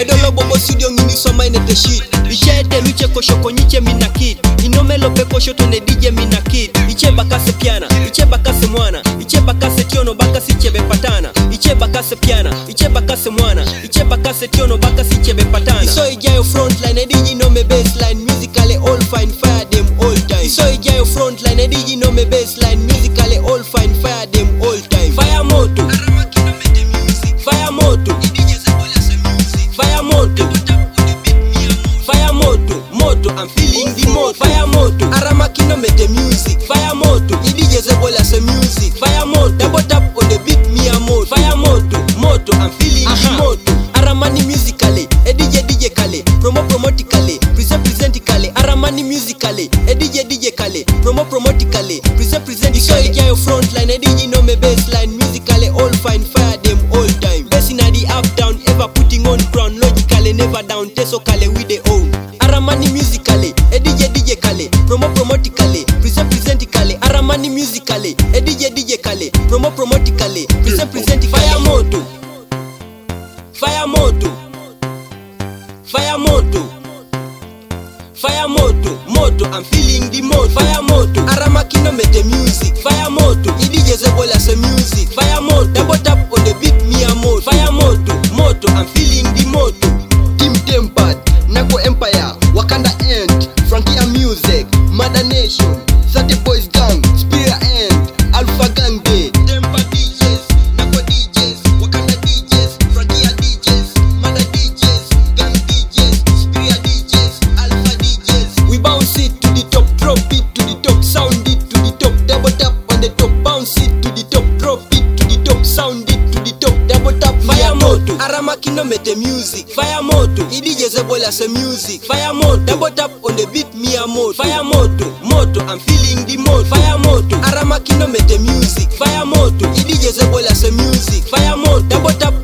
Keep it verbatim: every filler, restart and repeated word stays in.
Idolo bobo studio ngini soma inete shit. Ichete luche koshoko nyiche minakid. Inomelo peko shoto ne D J minakid. Iche bakase piana, iche bakase mwana. Iche bakase tiono bakasi chebe patana. Iche bakase piana, iche bakase mwana. Iche bakase tiono bakasi chebe patana. Iso ijayo frontline, D J no me baseline. Musically all fine, fire them all time. Iso ijayo frontline, D J no me baseline. Musically all fine, fire them all time. Fire moto, fire moto, fire moto, fire moto, moto, I'm feeling the moto. Fire moto, Aramaki no make the music. Fire moto, D J Zebola some music. Fire moto, double tap on the beat, me a moto. Fire moto, moto, I'm feeling the moto. Aramani musically, a D J D J Kale, promo promotically, present presentically. Aramani musically, a D J D J Kale, promo promotically, present presentically. So you your frontline, a D J no me baseline. Musically all fine, fire them all time. Best in the up down, ever putting on crown. Logically never down, teso kale we they own. Aramani musically, a D J D J Kale, promo promotically, present presentically. Aramani musically, a D J D J Kale, promo promotically, present presentically. Fire moto, fire moto, fire moto, fire moto, moto, I'm feeling the moto. Fire moto, Aramaki no make the music. Fire moto, D J Zebola some music. Fire moto, double tap on the beat, me a moto. Fire moto, moto, I'm feeling the moto. Team Tempered, Nago Empire, Wakanda End, Frankia Music, Mother Nation, thirty Boys Gang, Spirit End, Alpha Gang Day, Tempered D Js, Nago D Js, Wakanda D Js, Frankia D Js, Mother D Js, Gang D Js, Spirit D Js, Alpha D Js. We bounce it to the top, drop it to the top, sound it to the top, double tap on the top, bounce it to the top, drop it to the top, sound it to the top, double tap. Fire moto, Aramaki no make the music. Fire moto, D J Zebola some music. Fire moto, double tap on the beat, me a moto. Fire moto, moto, I'm feeling the moto. Fire moto, Aramaki no make the music. Fire moto, D J Zebola some music. Fire moto, double tap